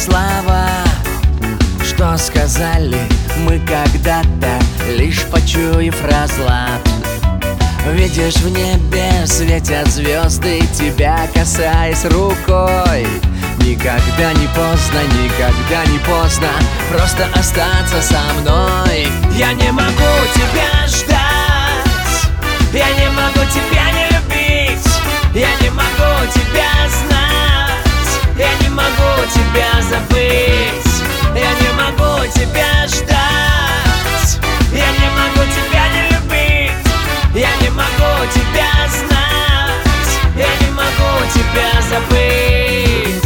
слова, что сказали мы когда-то, лишь почуяв разлад. Видишь, в небе светят звезды, тебя касаясь рукой. Никогда не поздно, никогда не поздно просто остаться со мной. Я не могу тебя ждать, я не могу тебя не любить, я не могу тебя знать, я не могу тебя забыть, я не могу тебя ждать, я не могу тебя не любить, я не могу тебя знать, я не могу тебя забыть.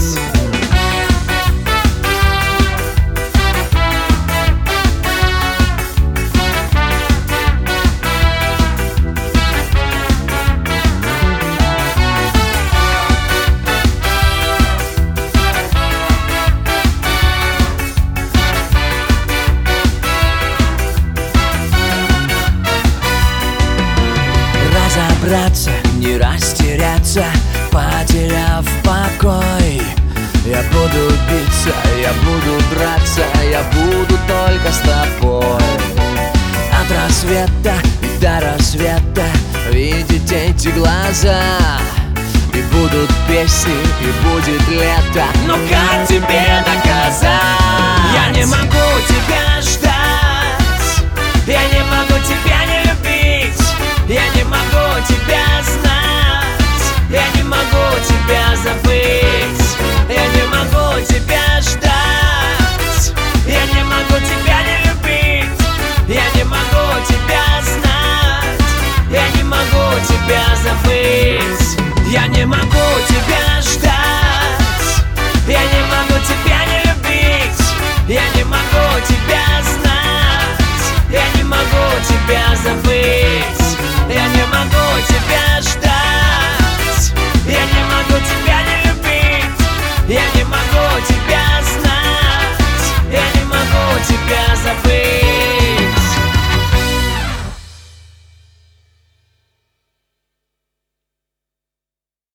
Разобраться, не растеряться, потеряв покой. Я буду биться, я буду драться, я буду только с тобой. От рассвета и до рассвета видеть эти глаза. И будут песни, и будет лето. Но как тебе доказать? Я не могу тебя ждать, я не могу тебя не любить, я не могу тебя знать, я не могу тебя забыть, я не могу тебя ждать, я не могу тебя не любить, я не могу тебя знать, я не могу тебя забыть, я не могу тебя